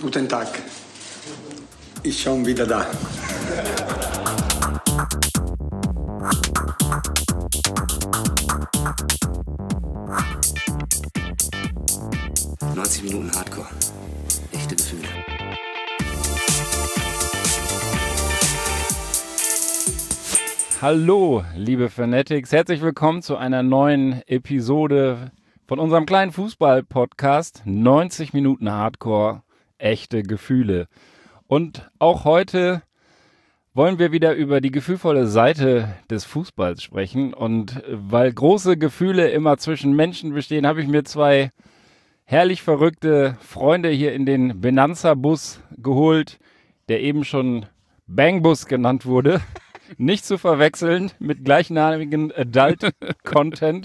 Guten Tag. Ich schon wieder da. ...90 Minuten Hardcore. Echte Gefühle. Hallo, liebe Fanatics. Herzlich willkommen zu einer neuen Episode von unserem kleinen Fußball-Podcast. 90 Minuten Hardcore. Echte Gefühle. Und auch heute wollen wir wieder über die gefühlvolle Seite des Fußballs sprechen. Und weil große Gefühle immer zwischen Menschen bestehen, habe ich mir zwei herrlich verrückte Freunde hier in den Benanza-Bus geholt, der eben schon Bang-Bus genannt wurde. Nicht zu verwechseln mit gleichnamigen Adult-Content.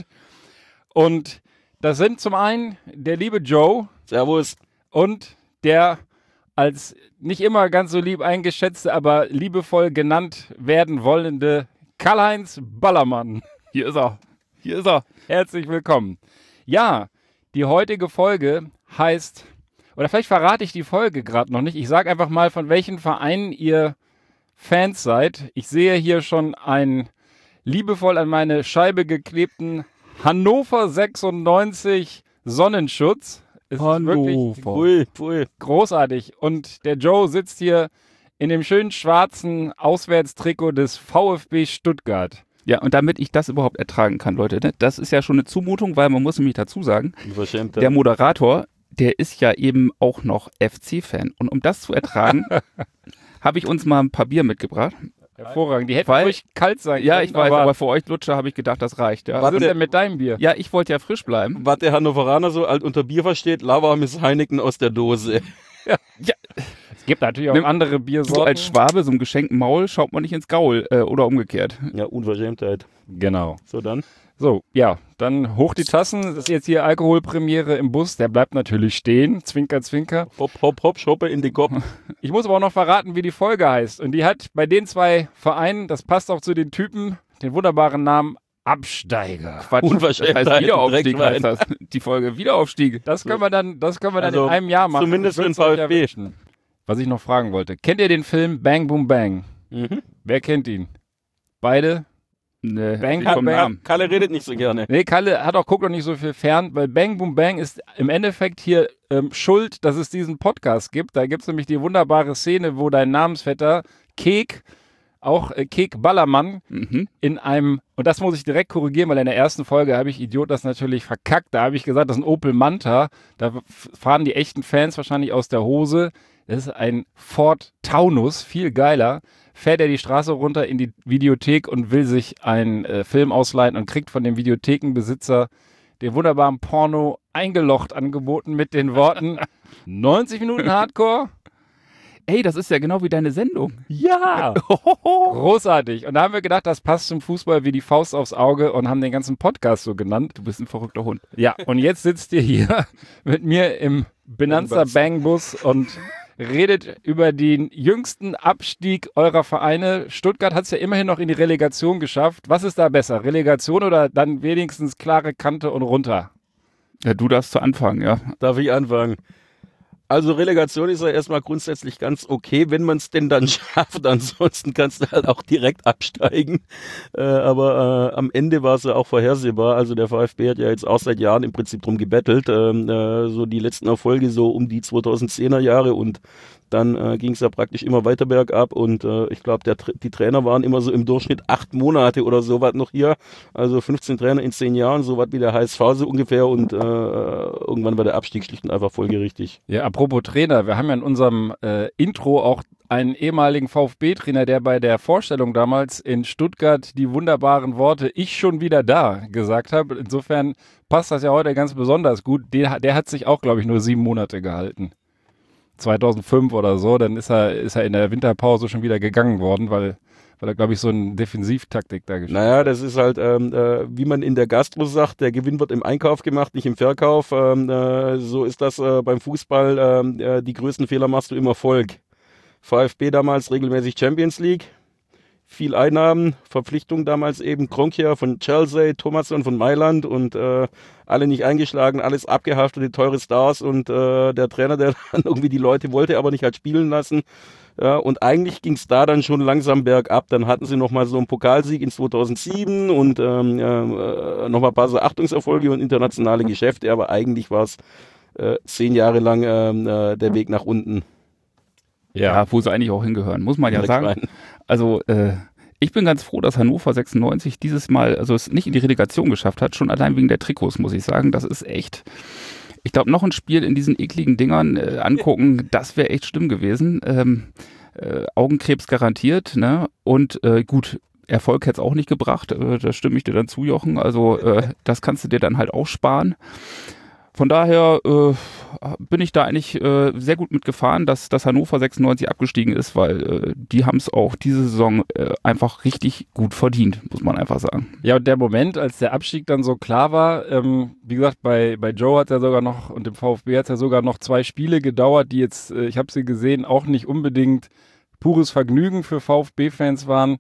Und das sind zum einen der liebe Joe. Servus. Und der als nicht immer ganz so lieb eingeschätzte, aber liebevoll genannt werden wollende Karl-Heinz Ballermann. Hier ist er. Hier ist er. Herzlich willkommen. Ja, die heutige Folge heißt, oder vielleicht verrate ich die Folge gerade noch nicht. Ich sage einfach mal, von welchen Vereinen ihr Fans seid. Ich sehe hier schon einen liebevoll an meine Scheibe geklebten Hannover 96 Sonnenschutz. Es ist wirklich Pui. großartig. Und der Joe sitzt hier in dem schönen schwarzen Auswärtstrikot des VfB Stuttgart. Ja, und damit ich das überhaupt ertragen kann, Leute, ne, das ist ja schon eine Zumutung, weil man muss nämlich dazu sagen, der Moderator, der ist ja eben auch noch FC-Fan. Und um das zu ertragen, habe ich uns mal ein paar Bier mitgebracht. Hervorragend. Die hätten ruhig kalt sein können. Ja, ich weiß, aber für euch Lutscher habe ich gedacht, das reicht. Ja. Was ist denn mit deinem Bier? Ja, ich wollte ja frisch bleiben. Was der Hannoveraner so alt unter Bier versteht, lauwarmes Heineken aus der Dose. Ja. Es gibt natürlich auch andere Biersorten. So als Schwabe, so einem geschenkten Maul, schaut man nicht ins Gaul oder umgekehrt. Ja, Unverschämtheit. Genau. So, dann? So, ja, dann hoch die Tassen. Das ist jetzt hier Alkoholpremiere im Bus. Der bleibt natürlich stehen. Zwinker, zwinker. Hopp, hopp, hopp, schoppe in die Kopf. Ich muss aber auch noch verraten, wie die Folge heißt. Und die hat bei den zwei Vereinen, das passt auch zu den Typen, den wunderbaren Namen Absteiger. Quatsch, Unverschämtheit. das heißt Wiederaufstieg heißt das. Die Folge Wiederaufstieg. Das können wir dann Also, in einem Jahr machen. zumindest Ich für den würd's euch VfB. erwischen. Was ich noch fragen wollte. Kennt ihr den Film Bang Boom Bang? Mhm. Wer kennt ihn? Beide? Nee, Bang, vom Bang. Namen. Kalle redet nicht so gerne. Nee, Kalle guckt auch nicht so viel fern, weil Bang Boom Bang ist im Endeffekt hier schuld, dass es diesen Podcast gibt. Da gibt es nämlich die wunderbare Szene, wo dein Namensvetter Kek, auch Kek Ballermann, in einem, und das muss ich direkt korrigieren, weil in der ersten Folge habe ich Idiot das natürlich verkackt. Da habe ich gesagt, das ist ein Opel Manta. Da fahren die echten Fans wahrscheinlich aus der Hose. Das ist ein Ford Taunus, viel geiler. Fährt er die Straße runter in die Videothek und will sich einen Film ausleihen und kriegt von dem Videothekenbesitzer den wunderbaren Porno eingelocht angeboten mit den Worten 90 Minuten Hardcore. Ey, das ist ja genau wie deine Sendung. Ja! Großartig. Und da haben wir gedacht, das passt zum Fußball wie die Faust aufs Auge und haben den ganzen Podcast so genannt. Du bist ein verrückter Hund. Ja, und jetzt sitzt ihr hier mit mir im Benanza Bang Bus und redet über den jüngsten Abstieg eurer Vereine. Stuttgart hat es ja immerhin noch in die Relegation geschafft. Was ist da besser? Relegation oder dann wenigstens klare Kante und runter? Ja, du darfst zu Anfang, ja. Darf ich anfangen? Also Relegation ist ja erstmal grundsätzlich ganz okay, wenn man es denn dann schafft. Ansonsten kannst du halt auch direkt absteigen. Aber am Ende war es ja auch vorhersehbar. Also der VfB hat ja jetzt auch seit Jahren im Prinzip drum gebettelt. So die letzten Erfolge so um die 2010er Jahre und dann ging es ja praktisch immer weiter bergab und ich glaube, die Trainer waren immer so im Durchschnitt 8 Monate oder sowas noch hier. Also 15 Trainer in 10 Jahren, sowas wie der HSV so ungefähr und irgendwann war der Abstieg schlicht und einfach folgerichtig. Ja, apropos Trainer, wir haben ja in unserem Intro auch einen ehemaligen VfB-Trainer, der bei der Vorstellung damals in Stuttgart die wunderbaren Worte "Ich schon wieder da" gesagt hat. Insofern passt das ja heute ganz besonders gut. Der hat sich auch, glaube ich, nur 7 Monate gehalten. 2005 oder so, dann ist er in der Winterpause schon wieder gegangen worden, weil er, glaube ich, so eine Defensivtaktik da gespielt hat. Naja, das ist halt, wie man in der Gastro sagt, der Gewinn wird im Einkauf gemacht, nicht im Verkauf. So ist das beim Fußball. Die größten Fehler machst du im Erfolg. VfB damals regelmäßig Champions League. viel Einnahmen, Verpflichtungen damals eben, Kroenke von Chelsea, Thomasson von Mailand und alle nicht eingeschlagen, alles abgehaftete, teure Stars und der Trainer, der dann irgendwie die Leute wollte, aber nicht halt spielen lassen. Ja, und eigentlich ging es da dann schon langsam bergab. Dann hatten sie nochmal so einen Pokalsieg in 2007 und nochmal ein paar so Achtungserfolge und internationale Geschäfte, aber eigentlich war es 10 Jahre lang der Weg nach unten. Ja, wo sie eigentlich auch hingehören, muss man ja sagen. Rein. Also ich bin ganz froh, dass Hannover 96 dieses Mal, also es nicht in die Relegation geschafft hat, schon allein wegen der Trikots, muss ich sagen. Das ist echt, ich glaube, noch ein Spiel in diesen ekligen Dingern angucken, das wäre echt schlimm gewesen. Augenkrebs garantiert, ne? Und gut, Erfolg hätte es auch nicht gebracht, da stimme ich dir dann zu, Jochen. Also das kannst du dir dann halt auch sparen. Von daher bin ich da eigentlich sehr gut mitgefahren, dass Hannover 96 abgestiegen ist, weil die haben es auch diese Saison einfach richtig gut verdient, muss man einfach sagen. Ja, und der Moment, als der Abstieg dann so klar war, wie gesagt, bei Joe hat es ja sogar noch und dem VfB hat es ja sogar noch 2 Spiele gedauert, die jetzt, ich habe sie gesehen, auch nicht unbedingt pures Vergnügen für VfB-Fans waren.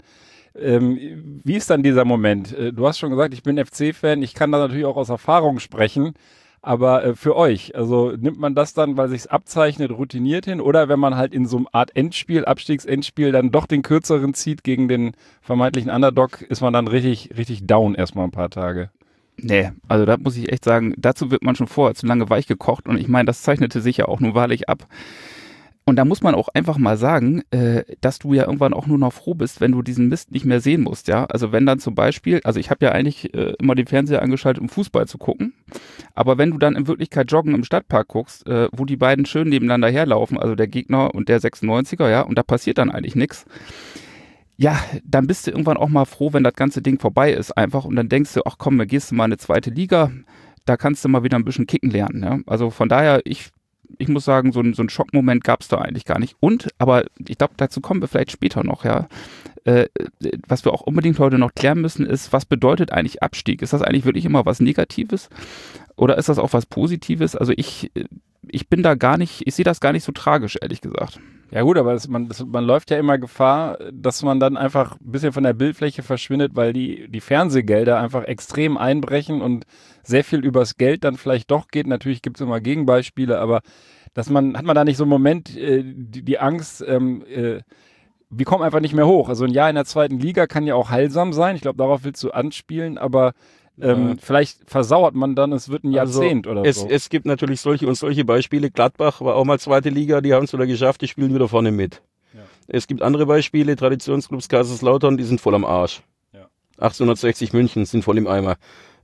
Wie ist dann dieser Moment? Du hast schon gesagt, ich bin FC-Fan, ich kann da natürlich auch aus Erfahrung sprechen. Aber für euch, also nimmt man das dann, weil sich's abzeichnet, routiniert hin oder wenn man halt in so einer Art Endspiel, Abstiegsendspiel dann doch den kürzeren zieht gegen den vermeintlichen Underdog, ist man dann richtig down erstmal ein paar Tage? Nee, also da muss ich echt sagen, dazu wird man schon vorher zu lange weich gekocht und ich meine, das zeichnete sich ja auch nun wahrlich ab. Und da muss man auch einfach mal sagen, dass du ja irgendwann auch nur noch froh bist, wenn du diesen Mist nicht mehr sehen musst, ja. Also wenn dann zum Beispiel, also ich habe ja eigentlich immer den Fernseher angeschaltet, um Fußball zu gucken, aber wenn du dann in Wirklichkeit Joggen im Stadtpark guckst, wo die beiden schön nebeneinander herlaufen, also der Gegner und der 96er, ja, und da passiert dann eigentlich nichts, ja, dann bist du irgendwann auch mal froh, wenn das ganze Ding vorbei ist einfach und dann denkst du, ach komm, da gehst du mal in eine zweite Liga, da kannst du mal wieder ein bisschen kicken lernen, ja. Also von daher, ich muss sagen, so ein Schockmoment gab es da eigentlich gar nicht. Und, aber ich glaube, dazu kommen wir vielleicht später noch, ja. Was wir auch unbedingt heute noch klären müssen, ist, was bedeutet eigentlich Abstieg? Ist das eigentlich wirklich immer was Negatives? Oder ist das auch was Positives? Also ich bin da gar nicht, ich sehe das gar nicht so tragisch, ehrlich gesagt. Ja gut, aber man läuft ja immer Gefahr, dass man dann einfach ein bisschen von der Bildfläche verschwindet, weil die Fernsehgelder einfach extrem einbrechen und sehr viel übers Geld dann vielleicht doch geht. Natürlich gibt es immer Gegenbeispiele, aber hat man da nicht so einen Moment die Angst, wir kommen einfach nicht mehr hoch. Also ein Jahr in der zweiten Liga kann ja auch heilsam sein. Ich glaube, darauf willst du anspielen, aber vielleicht versauert man dann, es wird ein Jahrzehnt oder so. Es gibt natürlich solche und solche Beispiele. Gladbach war auch mal zweite Liga, die haben es wieder geschafft, die spielen wieder vorne mit. Ja. Es gibt andere Beispiele, Traditionsclubs Kaiserslautern, die sind voll am Arsch. Ja. 1860 München sind voll im Eimer.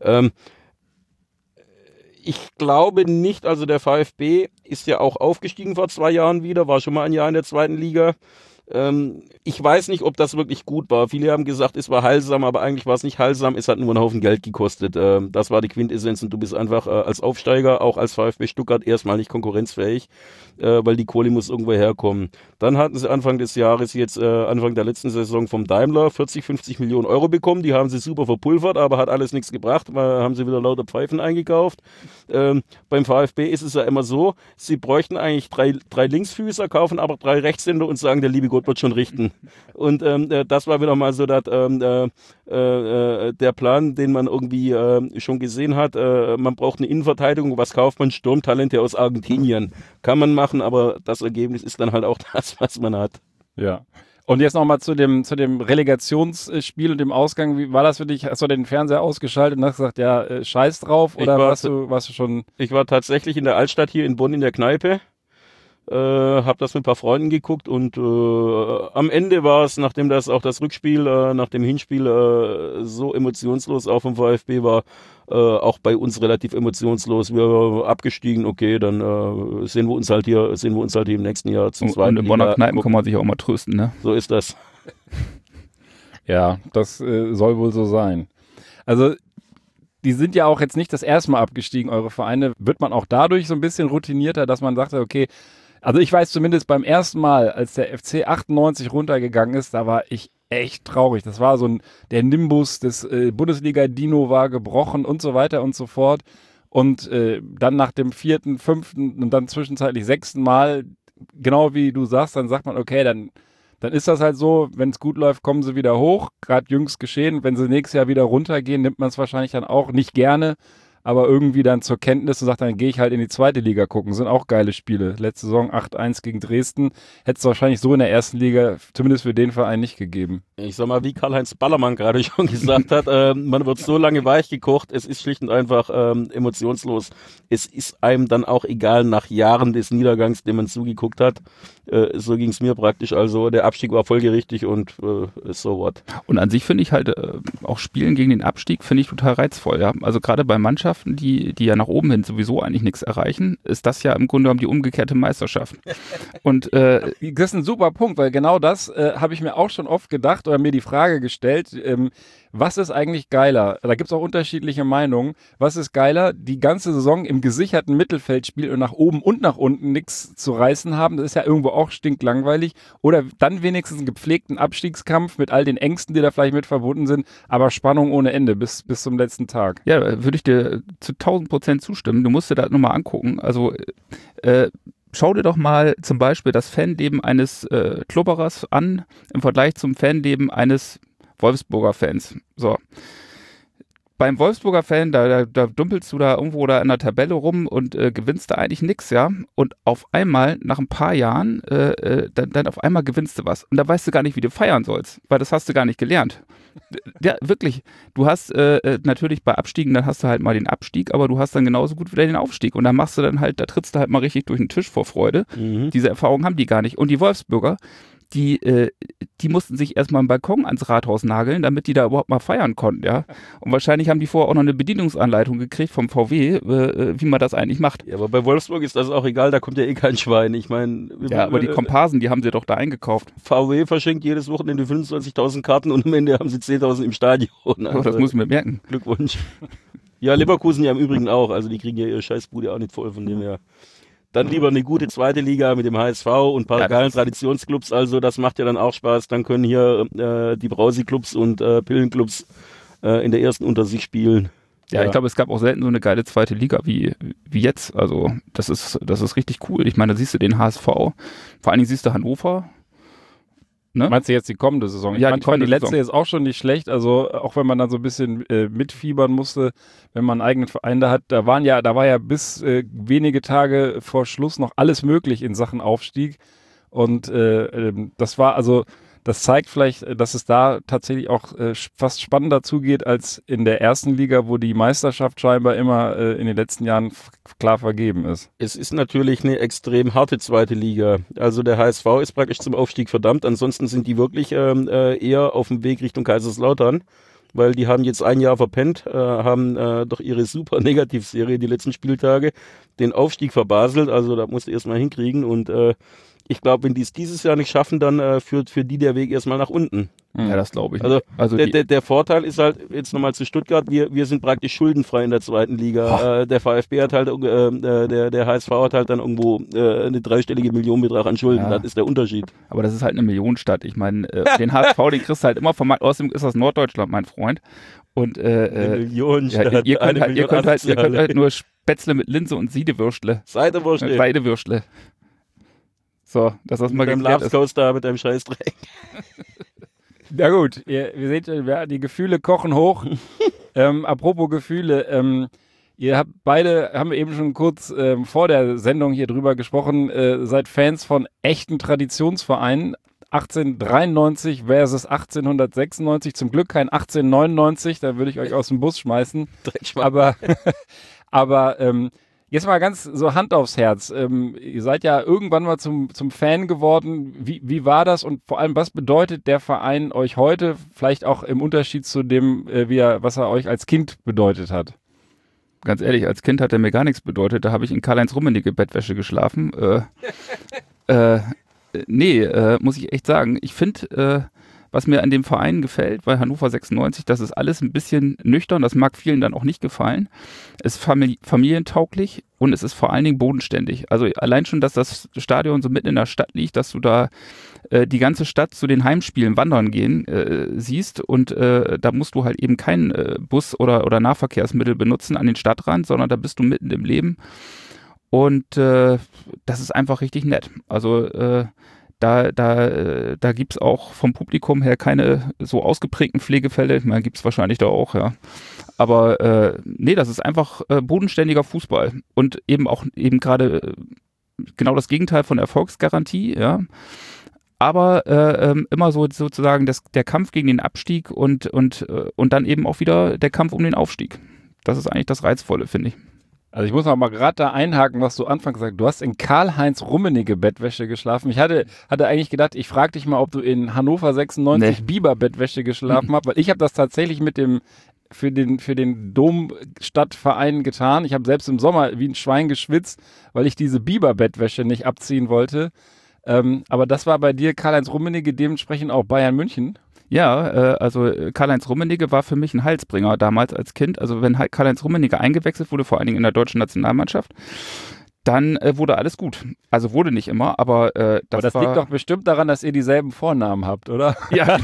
Ich glaube nicht, also der VfB ist ja auch aufgestiegen vor 2 Jahren wieder, war schon mal ein Jahr in der zweiten Liga. Ich weiß nicht, ob das wirklich gut war. Viele haben gesagt, es war heilsam, aber eigentlich war es nicht heilsam. Es hat nur einen Haufen Geld gekostet. Das war die Quintessenz und du bist einfach als Aufsteiger, auch als VfB Stuttgart, erstmal nicht konkurrenzfähig, weil die Kohle muss irgendwo herkommen. Dann hatten sie Anfang des Jahres, jetzt Anfang der letzten Saison vom Daimler 40, 50 Millionen Euro bekommen. Die haben sie super verpulvert, aber hat alles nichts gebracht. Haben sie wieder lauter Pfeifen eingekauft. Beim VfB ist es ja immer so, sie bräuchten eigentlich drei Linksfüßer, kaufen aber 3 Rechtshänder und sagen, der liebe Gott wird schon richten. Und das war wieder mal so der Plan, den man irgendwie schon gesehen hat. Man braucht eine Innenverteidigung. Was kauft man? Sturmtalente aus Argentinien. Kann man machen, aber das Ergebnis ist dann halt auch das, was man hat. Ja. Und jetzt nochmal zu dem Relegationsspiel und dem Ausgang. Wie war das für dich? Hast du den Fernseher ausgeschaltet und hast gesagt, ja, scheiß drauf? Oder warst du schon... Ich war tatsächlich in der Altstadt hier in Bonn in der Kneipe. Hab das mit ein paar Freunden geguckt und am Ende war es, nachdem das auch das Rückspiel nach dem Hinspiel so emotionslos auch vom VfB war, auch bei uns relativ emotionslos. Wir waren abgestiegen, okay, dann sehen wir uns halt hier im nächsten Jahr zum zweiten. Und in Bonner Kneipen kann man sich auch mal trösten, ne? So ist das. Ja, das soll wohl so sein. Also die sind ja auch jetzt nicht das erste Mal abgestiegen, eure Vereine. Wird man auch dadurch so ein bisschen routinierter, dass man sagt, okay, also ich weiß zumindest beim ersten Mal, als der FC 98 runtergegangen ist, da war ich echt traurig. Das war so der Nimbus des Bundesliga-Dino war gebrochen und so weiter und so fort. Und dann nach dem 4., 5. und dann zwischenzeitlich 6. Mal, genau wie du sagst, dann sagt man, okay, dann dann ist das halt so, wenn es gut läuft, kommen sie wieder hoch, gerade jüngst geschehen. Wenn sie nächstes Jahr wieder runtergehen, nimmt man es wahrscheinlich dann auch nicht gerne, aber irgendwie dann zur Kenntnis und sagt, dann gehe ich halt in die zweite Liga gucken. Sind auch geile Spiele. Letzte Saison 8-1 gegen Dresden. Hätte es wahrscheinlich so in der ersten Liga, zumindest für den Verein, nicht gegeben. Ich sag mal, wie Karl-Heinz Ballermann gerade schon gesagt hat, man wird so lange weich gekocht, es ist schlicht und einfach emotionslos. Es ist einem dann auch egal nach Jahren des Niedergangs, dem man zugeguckt hat. So ging es mir praktisch. Also der Abstieg war folgerichtig und so what. Und an sich finde ich halt auch Spielen gegen den Abstieg finde ich total reizvoll. Ja? Also gerade bei Mannschaften, die ja nach oben hin sowieso eigentlich nichts erreichen, ist das ja im Grunde genommen die umgekehrte Meisterschaft. Und das ist ein super Punkt, weil genau das habe ich mir auch schon oft gedacht oder mir die Frage gestellt, was ist eigentlich geiler? Da gibt es auch unterschiedliche Meinungen. Was ist geiler? Die ganze Saison im gesicherten Mittelfeld spielen und nach oben und nach unten nichts zu reißen haben. Das ist ja irgendwo auch stinklangweilig. Oder dann wenigstens einen gepflegten Abstiegskampf mit all den Ängsten, die da vielleicht mit verbunden sind, aber Spannung ohne Ende bis zum letzten Tag. Ja, würde ich dir zu 1000% zustimmen. Du musst dir das nochmal angucken. Also schau dir doch mal zum Beispiel das Fanleben eines Klubberers an im Vergleich zum Fanleben eines Wolfsburger Fans. So. Beim Wolfsburger Fan, da dumpelst du da irgendwo da in der Tabelle rum und gewinnst da eigentlich nichts, ja. Und auf einmal, nach ein paar Jahren, dann auf einmal gewinnst du was. Und da weißt du gar nicht, wie du feiern sollst, weil das hast du gar nicht gelernt. Ja, wirklich. Du hast natürlich bei Abstiegen, dann hast du halt mal den Abstieg, aber du hast dann genauso gut wieder den Aufstieg. Und da machst du dann halt, da trittst du halt mal richtig durch den Tisch vor Freude. Diese Erfahrung haben die gar nicht. Und die Wolfsburger, die mussten sich erstmal einen Balkon ans Rathaus nageln, damit die da überhaupt mal feiern konnten, ja. Und wahrscheinlich haben die vorher auch noch eine Bedienungsanleitung gekriegt vom VW, wie man das eigentlich macht. Ja, aber bei Wolfsburg ist das auch egal, da kommt ja eh kein Schwein. Ich meine... Ja, aber die Komparsen, die haben sie doch da eingekauft. VW verschenkt jedes Wochenende 25.000 Karten und am Ende haben sie 10.000 im Stadion. Also, das muss man merken. Glückwunsch. Ja, Leverkusen ja im Übrigen auch, also die kriegen ja ihre Scheißbude auch nicht voll, von dem her... Dann lieber eine gute zweite Liga mit dem HSV und ein paar geilen Traditionsclubs, also das macht ja dann auch Spaß. Dann können hier die Brausi-Clubs und Pillenclubs in der ersten unter sich spielen. Ja, ich glaube, es gab auch selten so eine geile zweite Liga wie jetzt. Also das ist richtig cool. Ich meine, da siehst du den HSV, vor allen Dingen siehst du Hannover. Ne? Meinst du jetzt die kommende Saison? Ja, ich fand die letzte jetzt auch schon nicht schlecht, also auch wenn man dann so ein bisschen mitfiebern musste, wenn man einen eigenen Verein da hat, da war ja bis wenige Tage vor Schluss noch alles möglich in Sachen Aufstieg und das zeigt vielleicht, dass es da tatsächlich auch fast spannender zugeht als in der ersten Liga, wo die Meisterschaft scheinbar immer in den letzten Jahren klar vergeben ist. Es ist natürlich eine extrem harte zweite Liga. Also der HSV ist praktisch zum Aufstieg verdammt. Ansonsten sind die wirklich eher auf dem Weg Richtung Kaiserslautern, weil die haben jetzt ein Jahr verpennt, haben doch ihre super Negativserie die letzten Spieltage, den Aufstieg verbaselt. Also da musst du erstmal hinkriegen und ich glaube, wenn die es dieses Jahr nicht schaffen, dann führt für die der Weg erstmal nach unten. Ja, das glaube ich. Also der Vorteil ist halt, jetzt nochmal zu Stuttgart, wir sind praktisch schuldenfrei in der zweiten Liga. Der VfB hat halt, der HSV hat halt dann irgendwo eine dreistellige Millionenbetrag an Schulden. Ja. Das ist der Unterschied. Aber das ist halt eine Millionenstadt. Ich meine, den HSV, den kriegst du halt immer vom Markt. Außerdem ist das Norddeutschland, mein Freund. Und eine Millionenstadt. Ja, ihr könnt halt nur Spätzle mit Linse und Siedewürstle. Seidewürstle. So, dass das mal geklärt ist. Coaster mit deinem Scheißdreck. Ja gut, ihr seht, die Gefühle kochen hoch. Apropos Gefühle, ihr haben wir eben schon kurz vor der Sendung hier drüber gesprochen, seid Fans von echten Traditionsvereinen. 1893 versus 1896, zum Glück kein 1899, da würde ich euch aus dem Bus schmeißen. Aber jetzt mal ganz so Hand aufs Herz. Ihr seid ja irgendwann mal zum Fan geworden. Wie war das und vor allem, was bedeutet der Verein euch heute? Vielleicht auch im Unterschied zu dem, was er euch als Kind bedeutet hat. Ganz ehrlich, als Kind hat er mir gar nichts bedeutet. Da habe ich in Karl-Heinz Rummenigge Bettwäsche geschlafen. Muss ich echt sagen. Ich finde, was mir an dem Verein gefällt, bei Hannover 96, das ist alles ein bisschen nüchtern, das mag vielen dann auch nicht gefallen. Es ist familientauglich und es ist vor allen Dingen bodenständig. Also allein schon, dass das Stadion so mitten in der Stadt liegt, dass du da die ganze Stadt zu den Heimspielen wandern gehen siehst und da musst du halt eben keinen Bus oder Nahverkehrsmittel benutzen an den Stadtrand, sondern da bist du mitten im Leben und das ist einfach richtig nett. Also Da gibt es auch vom Publikum her keine so ausgeprägten Pflegefälle. Ich meine, gibt es wahrscheinlich da auch, ja. Aber nee, das ist einfach bodenständiger Fußball und eben gerade genau das Gegenteil von Erfolgsgarantie, ja. Aber immer so sozusagen der Kampf gegen den Abstieg und dann eben auch wieder der Kampf um den Aufstieg. Das ist eigentlich das Reizvolle, finde ich. Also ich muss noch mal gerade da einhaken, was du anfangs gesagt hast. Du hast in Karl-Heinz Rummenigge Bettwäsche geschlafen. Ich hatte eigentlich gedacht, ich frage dich mal, ob du in Hannover 96 Biber Bettwäsche geschlafen hast, weil ich habe das tatsächlich für den Domstadtverein getan. Ich habe selbst im Sommer wie ein Schwein geschwitzt, weil ich diese Biber Bettwäsche nicht abziehen wollte. Aber das war bei dir Karl-Heinz Rummenigge, dementsprechend auch Bayern München. Ja, also Karl-Heinz Rummenigge war für mich ein Heilsbringer damals als Kind. Also wenn Karl-Heinz Rummenigge eingewechselt wurde, vor allen Dingen in der deutschen Nationalmannschaft, dann wurde alles gut. Also wurde nicht immer, aber das liegt doch bestimmt daran, dass ihr dieselben Vornamen habt, oder? Ja.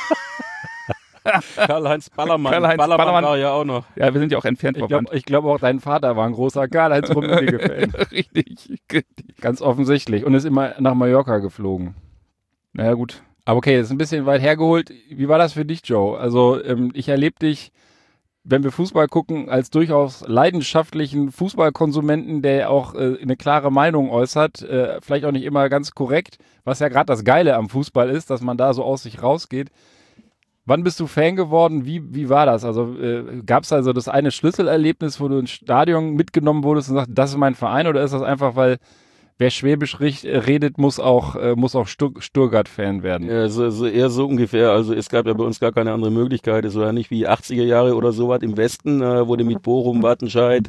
Karl-Heinz Ballermann. Ballermann war ja auch noch. Ja, wir sind ja auch entfernt verwandt. Ich glaube auch dein Vater war ein großer Karl-Heinz Rummenigge-Fan. Richtig. Ganz offensichtlich. Und ist immer nach Mallorca geflogen. Naja, gut. Aber okay, das ist ein bisschen weit hergeholt. Wie war das für dich, Joe? Also ich erlebe dich, wenn wir Fußball gucken, als durchaus leidenschaftlichen Fußballkonsumenten, der auch eine klare Meinung äußert, vielleicht auch nicht immer ganz korrekt, was ja gerade das Geile am Fußball ist, dass man da so aus sich rausgeht. Wann bist du Fan geworden? Wie war das? Also gab es also das eine Schlüsselerlebnis, wo du ins Stadion mitgenommen wurdest und sagst, das ist mein Verein, oder ist das einfach, weil wer Schwäbisch redet, muss auch Stuttgart-Fan werden? Ja, eher so ungefähr. Also es gab ja bei uns gar keine andere Möglichkeit. Es war ja nicht wie 80er Jahre oder sowas im Westen, wo du mit Bochum, Wattenscheid,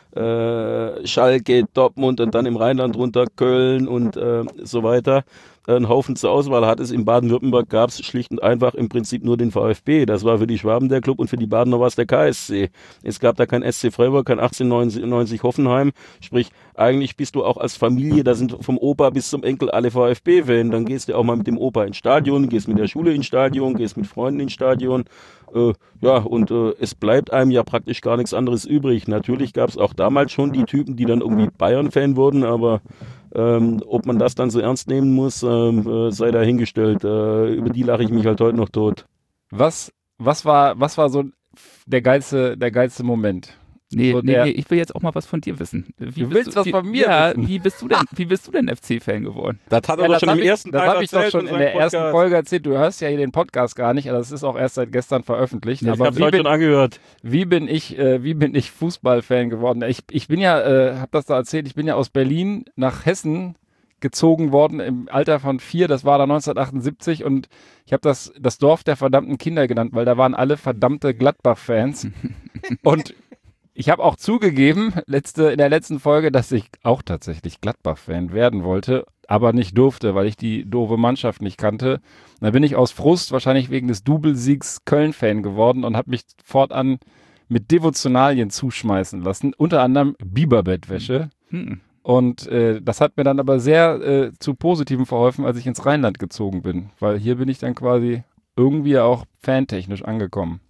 Schalke, Dortmund und dann im Rheinland runter Köln und so weiter einen Haufen zur Auswahl hattest. In Baden-Württemberg gab es schlicht und einfach im Prinzip nur den VfB. Das war für die Schwaben der Club und für die Badener war es der KSC. Es gab da kein SC Freiburg, kein 1890 Hoffenheim. Sprich, eigentlich bist du auch als Familie, da sind vom Opa bis zum Enkel alle VfB-Fan. Dann gehst du auch mal mit dem Opa ins Stadion, gehst mit der Schule ins Stadion, gehst mit Freunden ins Stadion. Es bleibt einem ja praktisch gar nichts anderes übrig. Natürlich gab es auch damals schon die Typen, die dann irgendwie Bayern-Fan wurden, aber ob man das dann so ernst nehmen muss, sei dahingestellt. Über die lache ich mich halt heute noch tot. Was war so der geilste Moment? Nee, ich will jetzt auch mal was von dir wissen. Du willst was von mir wissen? Wie bist du denn FC-Fan geworden? Das hat er doch schon im ersten Teil erzählt. Das habe ich doch schon in der ersten Folge erzählt. Du hörst ja hier den Podcast gar nicht, also das ist auch erst seit gestern veröffentlicht. Ja, ich habe es heute schon angehört. Wie bin ich Fußballfan geworden? Ich bin ja, habe das da erzählt, ich bin ja aus Berlin nach Hessen gezogen worden im Alter von 4, das war da 1978, und ich habe das Dorf der verdammten Kinder genannt, weil da waren alle verdammte Gladbach-Fans. Und ich habe auch zugegeben, in der letzten Folge, dass ich auch tatsächlich Gladbach-Fan werden wollte, aber nicht durfte, weil ich die doofe Mannschaft nicht kannte. Und dann bin ich aus Frust, wahrscheinlich wegen des Doublesiegs, Köln-Fan geworden und habe mich fortan mit Devotionalien zuschmeißen lassen, unter anderem Biberbettwäsche. Und das hat mir dann aber sehr zu Positivem verholfen, als ich ins Rheinland gezogen bin, weil hier bin ich dann quasi irgendwie auch fantechnisch angekommen.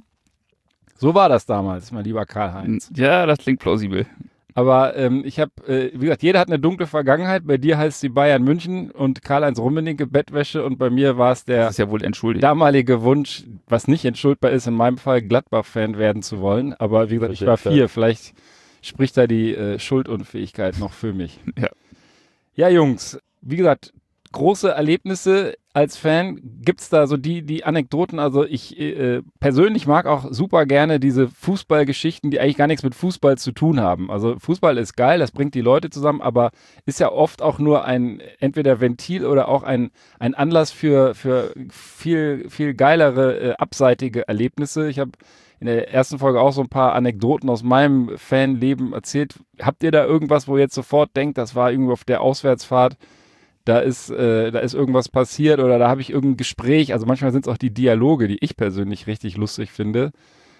So war das damals, mein lieber Karl-Heinz. Ja, das klingt plausibel. Aber ich habe, wie gesagt, jeder hat eine dunkle Vergangenheit. Bei dir heißt sie Bayern München und Karl-Heinz Rummenigge Bettwäsche, und bei mir war es der das ist ja wohl entschuldigt. Damalige Wunsch, was nicht entschuldbar ist, in meinem Fall Gladbach-Fan werden zu wollen. Aber wie gesagt, ich war 4, vielleicht spricht da die Schuldunfähigkeit noch für mich. Ja, Jungs, wie gesagt, große Erlebnisse als Fan. Gibt es da so die Anekdoten? Also ich persönlich mag auch super gerne diese Fußballgeschichten, die eigentlich gar nichts mit Fußball zu tun haben. Also Fußball ist geil, das bringt die Leute zusammen, aber ist ja oft auch nur ein entweder Ventil oder auch ein Anlass für viel, viel geilere, abseitige Erlebnisse. Ich habe in der ersten Folge auch so ein paar Anekdoten aus meinem Fanleben erzählt. Habt ihr da irgendwas, wo ihr jetzt sofort denkt, das war irgendwo auf der Auswärtsfahrt, da ist irgendwas passiert oder da habe ich irgendein Gespräch, also manchmal sind es auch die Dialoge, die ich persönlich richtig lustig finde,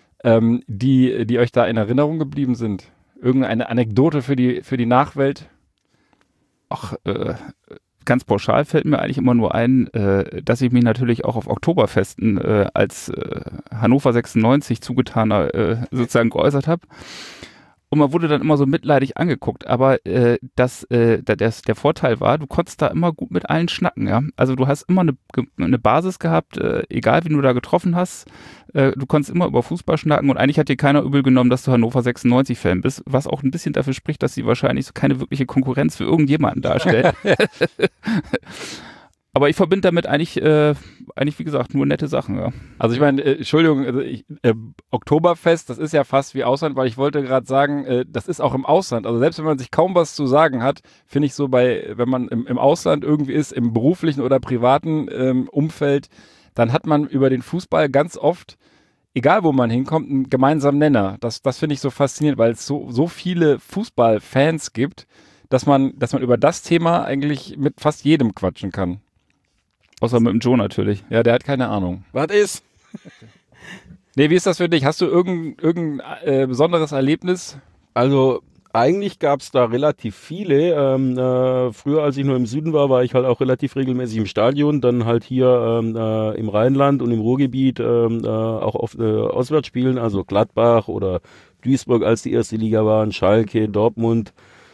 die euch da in Erinnerung geblieben sind? Irgendeine Anekdote für die Nachwelt? Ach, ganz pauschal fällt mir eigentlich immer nur ein, dass ich mich natürlich auch auf Oktoberfesten als Hannover 96 zugetaner sozusagen geäußert habe. Und man wurde dann immer so mitleidig angeguckt. Aber der Vorteil war, du konntest da immer gut mit allen schnacken. Ja? Also du hast immer eine Basis gehabt, egal wen du da getroffen hast. Du konntest immer über Fußball schnacken und eigentlich hat dir keiner übel genommen, dass du Hannover 96-Fan bist. Was auch ein bisschen dafür spricht, dass sie wahrscheinlich so keine wirkliche Konkurrenz für irgendjemanden darstellen. Aber ich verbinde damit eigentlich, wie gesagt, nur nette Sachen. Ja. Also ich meine, Entschuldigung, Oktoberfest, das ist ja fast wie Ausland, weil ich wollte gerade sagen, das ist auch im Ausland. Also selbst wenn man sich kaum was zu sagen hat, finde ich so wenn man im Ausland irgendwie ist, im beruflichen oder privaten Umfeld, dann hat man über den Fußball ganz oft, egal wo man hinkommt, einen gemeinsamen Nenner. Das finde ich so faszinierend, weil es so viele Fußballfans gibt, dass man über das Thema eigentlich mit fast jedem quatschen kann. Außer mit dem Joe natürlich. Ja, der hat keine Ahnung. Was ist? Nee, wie ist das für dich? Hast du irgendein besonderes Erlebnis? Also eigentlich gab es da relativ viele. Früher, als ich nur im Süden war ich halt auch relativ regelmäßig im Stadion. Dann halt hier im Rheinland und im Ruhrgebiet auch auf Auswärtsspielen, also Gladbach oder Duisburg, als die erste Liga waren, Schalke, Dortmund.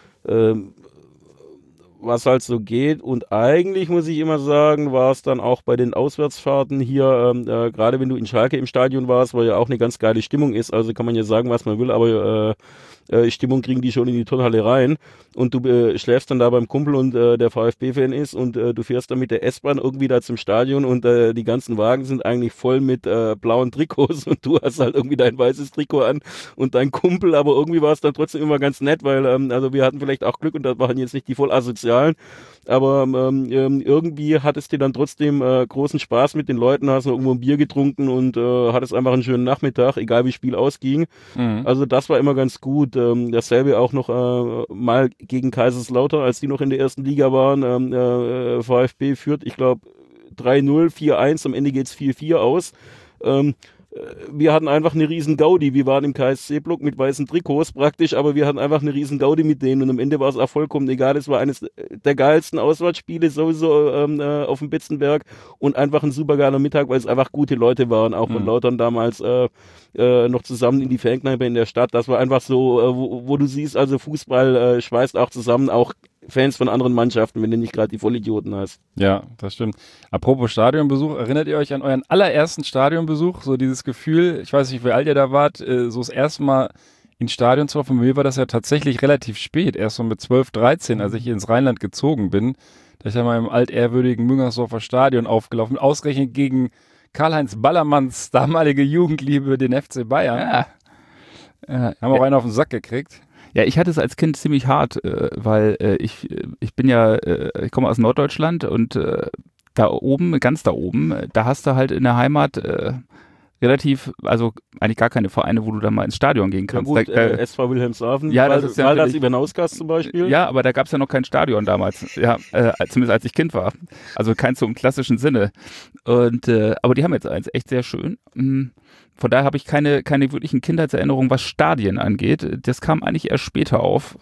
Was halt so geht. Und eigentlich muss ich immer sagen, war es dann auch bei den Auswärtsfahrten hier, gerade wenn du in Schalke im Stadion warst, wo ja auch eine ganz geile Stimmung ist, also kann man ja sagen, was man will, aber Stimmung kriegen die schon in die Turnhalle rein und du schläfst dann da beim Kumpel und der VfB-Fan ist und du fährst dann mit der S-Bahn irgendwie da zum Stadion und die ganzen Wagen sind eigentlich voll mit blauen Trikots und du hast halt irgendwie dein weißes Trikot an und dein Kumpel, aber irgendwie war es dann trotzdem immer ganz nett, weil also wir hatten vielleicht auch Glück und das waren jetzt nicht die voll asozialen, aber irgendwie hattest du dann trotzdem großen Spaß mit den Leuten, hast noch irgendwo ein Bier getrunken und hattest einfach einen schönen Nachmittag, egal wie das Spiel ausging. Also das war immer ganz gut. Dasselbe auch noch mal gegen Kaiserslautern, als die noch in der ersten Liga waren. VfB führt, ich glaube, 3-0, 4-1, am Ende geht's 4-4 aus. Wir hatten einfach eine riesen Gaudi. Wir waren im KSC-Block mit weißen Trikots praktisch, aber wir hatten einfach eine riesen Gaudi mit denen und am Ende war es auch vollkommen egal. Es war eines der geilsten Auswärtsspiele sowieso auf dem Betzenberg und einfach ein super geiler Mittag, weil es einfach gute Leute waren, auch von Lautern damals noch zusammen in die Fankneipe in der Stadt. Das war einfach so, wo du siehst, also Fußball schweißt auch zusammen, auch Fans von anderen Mannschaften, wenn du nicht gerade die Vollidioten hast. Ja, das stimmt. Apropos Stadionbesuch, erinnert ihr euch an euren allerersten Stadionbesuch? So dieses Gefühl, ich weiß nicht, wie alt ihr da wart, so das erste Mal ins Stadion zu laufen. Bei mir war das ja tatsächlich relativ spät, erst so mit 12, 13, als ich hier ins Rheinland gezogen bin. Da ist ja mal im altehrwürdigen Müngersdorfer Stadion aufgelaufen, ausgerechnet gegen Karl-Heinz Ballermanns damalige Jugendliebe, den FC Bayern. Ja. Haben auch einen auf den Sack gekriegt. Ja, ich hatte es als Kind ziemlich hart, weil ich komme aus Norddeutschland und da oben, ganz da oben, da hast du halt in der Heimat relativ, also eigentlich gar keine Vereine, wo du dann mal ins Stadion gehen kannst. Ja gut, SV Wilhelmshaven, ja, das ist ja das über Nausgast zum Beispiel. Ja, aber da gab es ja noch kein Stadion damals, ja, zumindest als ich Kind war. Also keins so im klassischen Sinne. Und aber die haben jetzt eins, echt sehr schön. Von daher habe ich keine wirklichen Kindheitserinnerungen, was Stadien angeht. Das kam eigentlich erst später auf.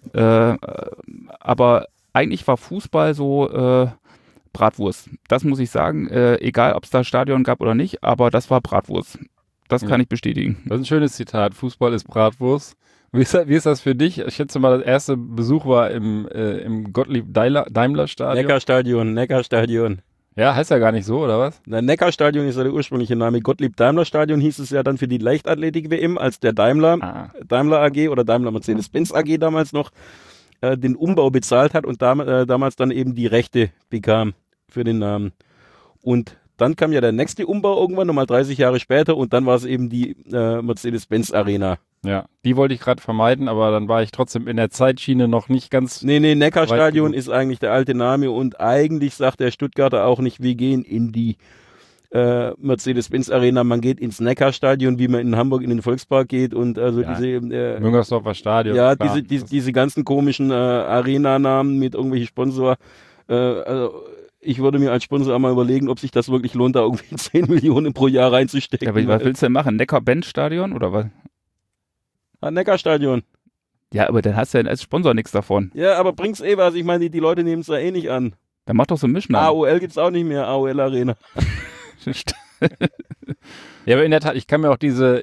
Aber eigentlich war Fußball so Bratwurst. Das muss ich sagen. Egal, ob es da Stadion gab oder nicht, aber das war Bratwurst. Das kann ich bestätigen. Das ist ein schönes Zitat. Fußball ist Bratwurst. Wie ist das für dich? Ich schätze mal, der erste Besuch war im Gottlieb-Daimler-Stadion. Neckarstadion. Ja, heißt ja gar nicht so, oder was? Der Neckarstadion ist ja der ursprüngliche Name. Gottlieb-Daimler-Stadion hieß es ja dann für die Leichtathletik-WM, als der Daimler AG oder Daimler Mercedes-Benz AG damals noch den Umbau bezahlt hat und damals dann eben die Rechte bekam für den Namen. Und dann kam ja der nächste Umbau irgendwann, nochmal 30 Jahre später und dann war es eben die Mercedes-Benz Arena. Ja, die wollte ich gerade vermeiden, aber dann war ich trotzdem in der Zeitschiene noch nicht ganz... Nee, Neckarstadion ist eigentlich der alte Name und eigentlich sagt der Stuttgarter auch nicht, wir gehen in die Mercedes-Benz Arena, man geht ins Neckarstadion, wie man in Hamburg in den Volkspark geht und also diese... Müngersdorfer Stadion. Ja, diese ganzen komischen Arena-Namen mit irgendwelchen Sponsor, also ich würde mir als Sponsor einmal überlegen, ob sich das wirklich lohnt, da irgendwie 10 Millionen pro Jahr reinzustecken. Ja, aber was willst du denn machen? Neckar-Benz-Stadion oder was? Neckarstadion. Ja, aber dann hast du ja als Sponsor nichts davon. Ja, aber bringt's was. Ich meine, die Leute nehmen es ja eh nicht an. Dann mach doch so einen Mischnamen. AOL gibt's auch nicht mehr, AOL Arena. Ja, aber in der Tat, ich kann mir auch diese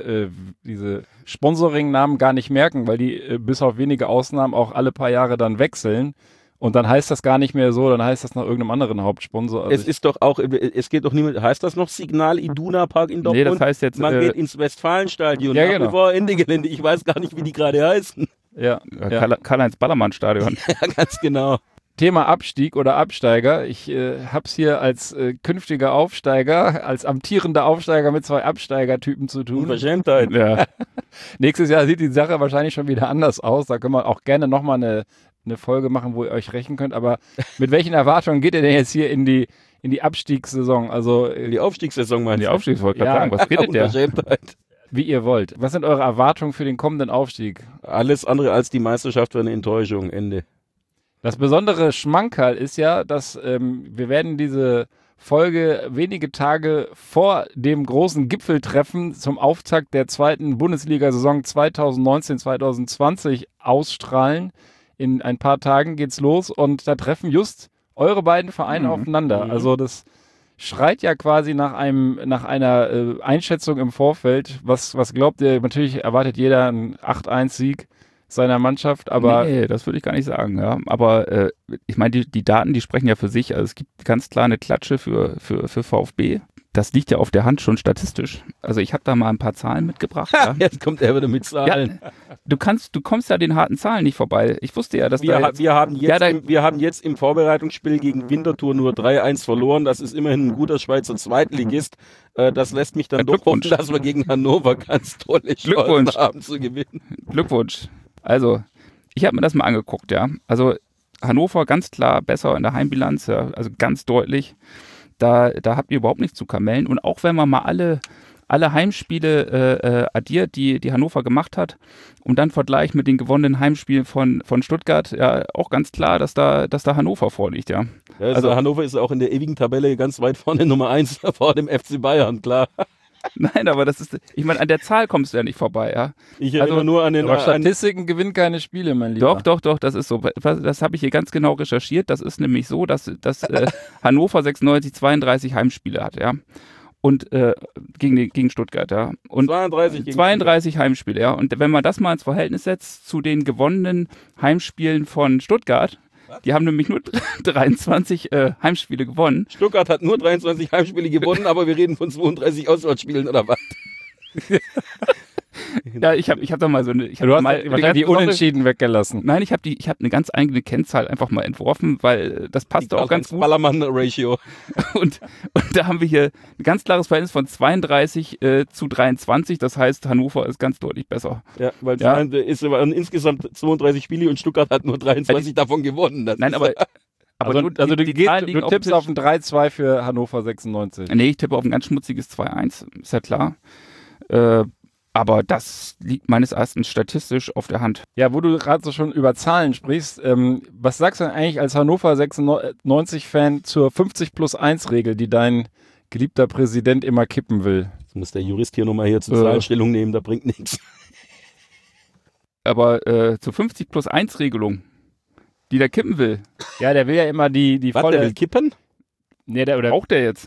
Sponsoring-Namen gar nicht merken, weil die bis auf wenige Ausnahmen auch alle paar Jahre dann wechseln. Und dann heißt das gar nicht mehr so, dann heißt das nach irgendeinem anderen Hauptsponsor. Also es geht doch niemand, heißt das noch Signal Iduna Park in Dortmund? Nee, das heißt jetzt, man geht ins Westfalenstadion, ja, genau. Bevor Ende Gelände, ich weiß gar nicht, wie die gerade heißen. Ja. Karl-Heinz Ballermann-Stadion. Ja, ganz genau. Thema Abstieg oder Absteiger. Ich hab's hier als künftiger Aufsteiger, als amtierender Aufsteiger mit 2 Absteigertypen zu tun. Unverschämtheit. Ja. Nächstes Jahr sieht die Sache wahrscheinlich schon wieder anders aus. Da können wir auch gerne nochmal eine Folge machen, wo ihr euch rächen könnt. Aber mit welchen Erwartungen geht ihr denn jetzt hier in die Abstiegssaison? Also Die Aufstiegssaison, meinst Die du? Aufstiegsfolge, Ja. sagen, was redet der? Unverschämtheit. wie ihr wollt. Was sind eure Erwartungen für den kommenden Aufstieg? Alles andere als die Meisterschaft war eine Enttäuschung, Ende. Das besondere Schmankerl ist ja, dass wir werden diese Folge wenige Tage vor dem großen Gipfeltreffen zum Auftakt der 2. Bundesliga-Saison 2019-2020 ausstrahlen. In ein paar Tagen geht's los und da treffen just eure beiden Vereine aufeinander. Also das schreit ja quasi nach einer Einschätzung im Vorfeld. Was glaubt ihr? Natürlich erwartet jeder einen 8-1-Sieg seiner Mannschaft, aber Nee, das würde ich gar nicht sagen, ja. Aber ich meine, die Daten, die sprechen ja für sich. Also es gibt ganz klar eine Klatsche für VfB. Das liegt ja auf der Hand schon statistisch. Also ich habe da mal ein paar Zahlen mitgebracht. Ja. Jetzt kommt er wieder mit Zahlen. Ja, du kommst ja den harten Zahlen nicht vorbei. Ich wusste ja, dass Wir haben jetzt im Vorbereitungsspiel gegen Winterthur nur 3-1 verloren. Das ist immerhin ein guter Schweizer Zweitligist. Das lässt mich dann doch hoffen, dass wir gegen Hannover ganz tolle Chancen haben zu gewinnen. Glückwunsch. Also, ich habe mir das mal angeguckt, ja. Also Hannover ganz klar besser in der Heimbilanz, ja, also ganz deutlich. Da habt ihr überhaupt nichts zu kamellen. Und auch wenn man mal alle Heimspiele addiert, die Hannover gemacht hat, und dann vergleicht mit den gewonnenen Heimspielen von Stuttgart, ja, auch ganz klar, dass da Hannover vorliegt, ja. Ja, also Hannover ist auch in der ewigen Tabelle ganz weit vorne, Nummer 1 vor dem FC Bayern, klar. Nein, aber ich meine, an der Zahl kommst du ja nicht vorbei, ja. Ich erinnere nur an den... aber Statistiken gewinnen keine Spiele, mein Lieber. Doch, das ist so. Das habe ich hier ganz genau recherchiert. Das ist nämlich so, dass Hannover 96 32 Heimspiele hat, ja. Und gegen Stuttgart, ja. Und 32 Heimspiele, ja. Und wenn man das mal ins Verhältnis setzt zu den gewonnenen Heimspielen von Stuttgart, die haben nämlich nur 23 Heimspiele gewonnen. Stuttgart hat nur 23 Heimspiele gewonnen, aber wir reden von 32 Auswärtsspielen, oder was? Ja, ich hab da mal so eine... Du hast wahrscheinlich die Unentschieden weggelassen. Nein, ich hab eine ganz eigene Kennzahl einfach mal entworfen, weil das passt auch ganz gut. Ballermann-Ratio. Und da haben wir hier ein ganz klares Verhältnis von 32 zu 23. Das heißt, Hannover ist ganz deutlich besser. Ja, weil es waren insgesamt 32 Spiele und Stuttgart hat nur 23 davon gewonnen. Also du tippst auf ein 3-2 für Hannover 96. Nee, ich tippe auf ein ganz schmutziges 2-1, ist ja klar. Aber das liegt meines Erachtens statistisch auf der Hand. Ja, wo du gerade so schon über Zahlen sprichst, was sagst du denn eigentlich als Hannover 96-Fan zur 50+1-Regel, die dein geliebter Präsident immer kippen will? Jetzt muss der Jurist hier nochmal zur Zahlenstellung nehmen, da bringt nichts. Aber zur 50+1-Regelung, die der kippen will. Ja, der will ja immer die volle... Der will kippen? Nee, braucht der jetzt?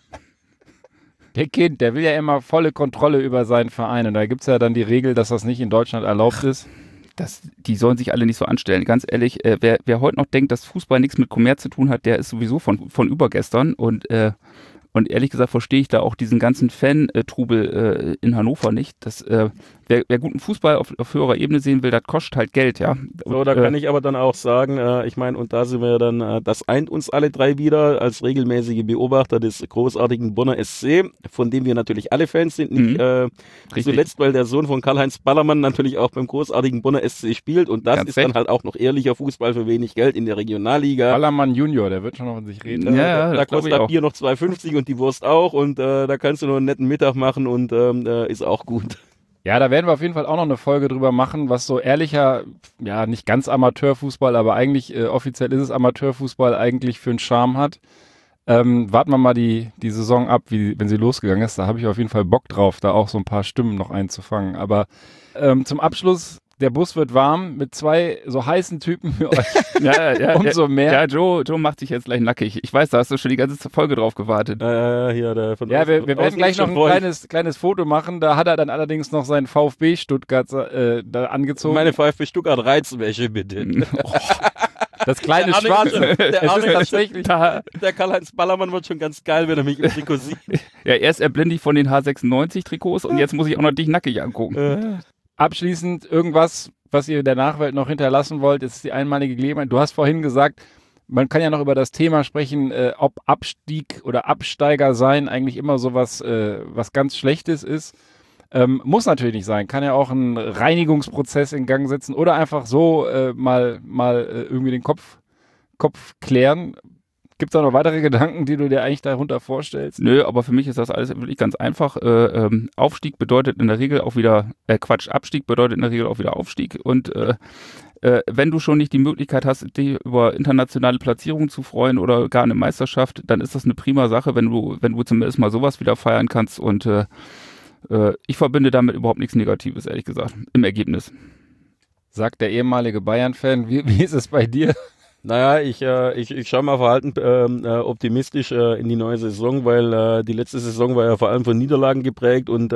Der will ja immer volle Kontrolle über seinen Verein. Und da gibt es ja dann die Regel, dass das nicht in Deutschland erlaubt ist. Die sollen sich alle nicht so anstellen. Ganz ehrlich, wer heute noch denkt, dass Fußball nichts mit Kommerz zu tun hat, der ist sowieso von übergestern. Und ehrlich gesagt verstehe ich da auch diesen ganzen Fan-Trubel in Hannover nicht. Wer guten Fußball auf höherer Ebene sehen will, das kostet halt Geld, ja. So, da kann ich aber dann auch sagen, ich meine, und da sind wir dann, das eint uns alle drei wieder als regelmäßige Beobachter des großartigen Bonner SC, von dem wir natürlich alle Fans sind, nicht zuletzt, weil der Sohn von Karl-Heinz Ballermann natürlich auch beim großartigen Bonner SC spielt und das ist dann halt auch noch ehrlicher Fußball für wenig Geld in der Regionalliga. Ballermann Junior, der wird schon noch von sich reden. Da kostet das Bier noch 2,50 und die Wurst auch und da kannst du noch einen netten Mittag machen und ist auch gut. Ja, da werden wir auf jeden Fall auch noch eine Folge drüber machen, was so ehrlicher, ja, nicht ganz Amateurfußball, aber eigentlich offiziell ist es Amateurfußball, eigentlich für einen Charme hat. Warten wir mal die Saison ab, wenn sie losgegangen ist. Da habe ich auf jeden Fall Bock drauf, da auch so ein paar Stimmen noch einzufangen. Aber zum Abschluss der Bus wird warm mit 2 so heißen Typen für euch. Umso mehr. Ja, Joe macht sich jetzt gleich nackig. Ich weiß, da hast du schon die ganze Folge drauf gewartet. Wir werden gleich noch ein kleines Foto machen. Da hat er dann allerdings noch seinen VfB Stuttgart da angezogen. Meine VfB Stuttgart Reizwäsche, bitte. Das kleine Schwarze. Der Karl-Heinz Ballermann wird schon ganz geil, wenn er mich im Trikot sieht. Ja, erst erblindet von den H96-Trikots und jetzt muss ich auch noch dich nackig angucken. Abschließend irgendwas, was ihr der Nachwelt noch hinterlassen wollt, ist die einmalige Gelegenheit. Du hast vorhin gesagt, man kann ja noch über das Thema sprechen, ob Abstieg oder Absteiger sein eigentlich immer so was ganz Schlechtes ist. Muss natürlich nicht sein. Kann ja auch einen Reinigungsprozess in Gang setzen oder einfach so mal irgendwie den Kopf klären. Gibt es da noch weitere Gedanken, die du dir eigentlich darunter vorstellst? Nö, aber für mich ist das alles wirklich ganz einfach. Abstieg bedeutet in der Regel auch wieder Aufstieg. Und wenn du schon nicht die Möglichkeit hast, dich über internationale Platzierungen zu freuen oder gar eine Meisterschaft, dann ist das eine prima Sache, wenn du zumindest mal sowas wieder feiern kannst. Und ich verbinde damit überhaupt nichts Negatives, ehrlich gesagt, im Ergebnis. Sagt der ehemalige Bayern-Fan. Wie ist es bei dir? Naja, ich schaue mal verhalten optimistisch in die neue Saison, weil die letzte Saison war ja vor allem von Niederlagen geprägt und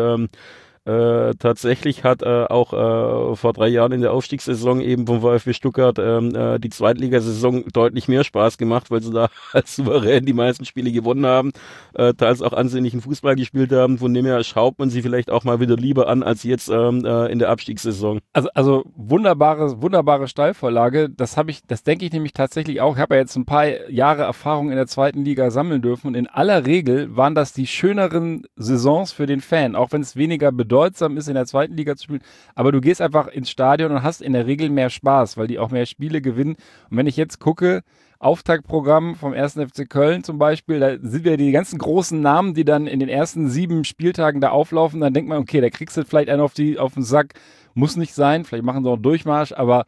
tatsächlich hat auch vor 3 Jahren in der Aufstiegssaison eben vom VfB Stuttgart die Zweitligasaison deutlich mehr Spaß gemacht, weil sie da als souverän die meisten Spiele gewonnen haben, teils auch ansehnlichen Fußball gespielt haben. Von dem her schaut man sie vielleicht auch mal wieder lieber an als jetzt in der Abstiegssaison. Also wunderbare Steilvorlage. Das denke ich nämlich tatsächlich auch. Ich habe ja jetzt ein paar Jahre Erfahrung in der zweiten Liga sammeln dürfen und in aller Regel waren das die schöneren Saisons für den Fan, auch wenn es weniger bedeutsam ist, in der zweiten Liga zu spielen, aber du gehst einfach ins Stadion und hast in der Regel mehr Spaß, weil die auch mehr Spiele gewinnen. Und wenn ich jetzt gucke, Auftaktprogramm vom 1. FC Köln zum Beispiel, da sind wir die ganzen großen Namen, die dann in den ersten 7 Spieltagen da auflaufen, dann denkt man, okay, da kriegst du vielleicht einen auf den Sack, muss nicht sein, vielleicht machen sie auch einen Durchmarsch, aber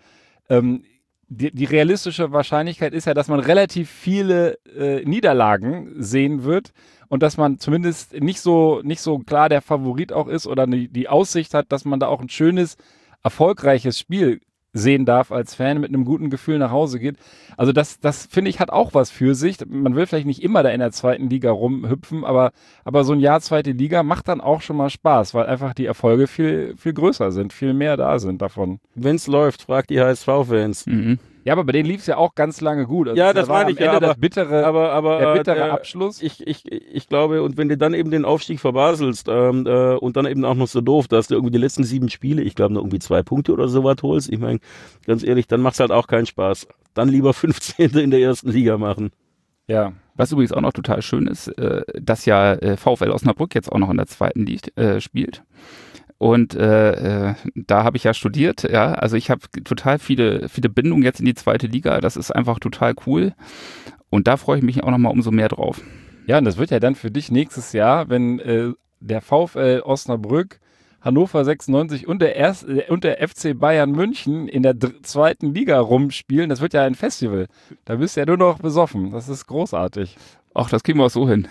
die realistische Wahrscheinlichkeit ist ja, dass man relativ viele Niederlagen sehen wird und dass man zumindest nicht so klar der Favorit auch ist oder die Aussicht hat, dass man da auch ein schönes, erfolgreiches Spiel sehen darf als Fan, mit einem guten Gefühl nach Hause geht. Also das finde ich, hat auch was für sich. Man will vielleicht nicht immer da in der zweiten Liga rumhüpfen, aber so ein Jahr zweite Liga macht dann auch schon mal Spaß, weil einfach die Erfolge viel, viel größer sind, viel mehr da sind davon. Wenn's läuft, fragt die HSV-Fans. Mhm. Ja, aber bei denen lief es ja auch ganz lange gut. Also ja, das meine ich ja, aber der bittere Abschluss. Ich glaube, und wenn du dann eben den Aufstieg verbaselst und dann eben auch noch so doof, dass du irgendwie die letzten 7 Spiele, ich glaube noch irgendwie 2 Punkte oder sowas holst, ich meine, ganz ehrlich, dann macht's halt auch keinen Spaß. Dann lieber 15. in der ersten Liga machen. Ja. Was übrigens auch noch total schön ist, dass ja VfL Osnabrück jetzt auch noch in der zweiten Liga spielt. Und da habe ich ja studiert, ja, also ich habe total viele Bindungen jetzt in die zweite Liga, das ist einfach total cool und da freue ich mich auch nochmal umso mehr drauf. Ja, und das wird ja dann für dich nächstes Jahr, wenn der VfL Osnabrück, Hannover 96 und der FC Bayern München in der zweiten Liga rumspielen, das wird ja ein Festival, da bist du ja nur noch besoffen, das ist großartig. Ach, das kriegen wir auch so hin.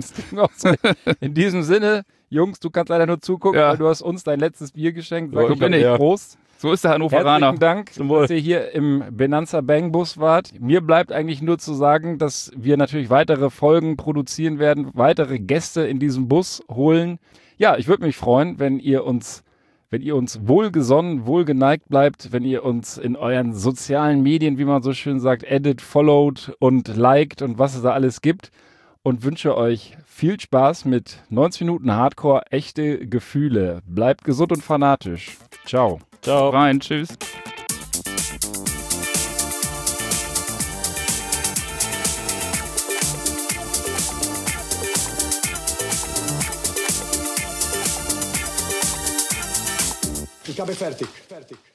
In diesem Sinne, Jungs, du kannst leider nur zugucken, weil du hast uns dein letztes Bier geschenkt. Sag ich Prost. So ist der Hannoveraner. Herzlichen Dank, dass ihr hier im Benanza Bang Bus wart. Mir bleibt eigentlich nur zu sagen, dass wir natürlich weitere Folgen produzieren werden, weitere Gäste in diesem Bus holen. Ja, ich würde mich freuen, wenn ihr uns wohlgesonnen, wohlgeneigt bleibt, wenn ihr uns in euren sozialen Medien, wie man so schön sagt, edit, followed und liked und was es da alles gibt. Und wünsche euch viel Spaß mit 90 Minuten Hardcore, echte Gefühle. Bleibt gesund und fanatisch. Ciao. Ciao. Rein, tschüss. Ich habe fertig.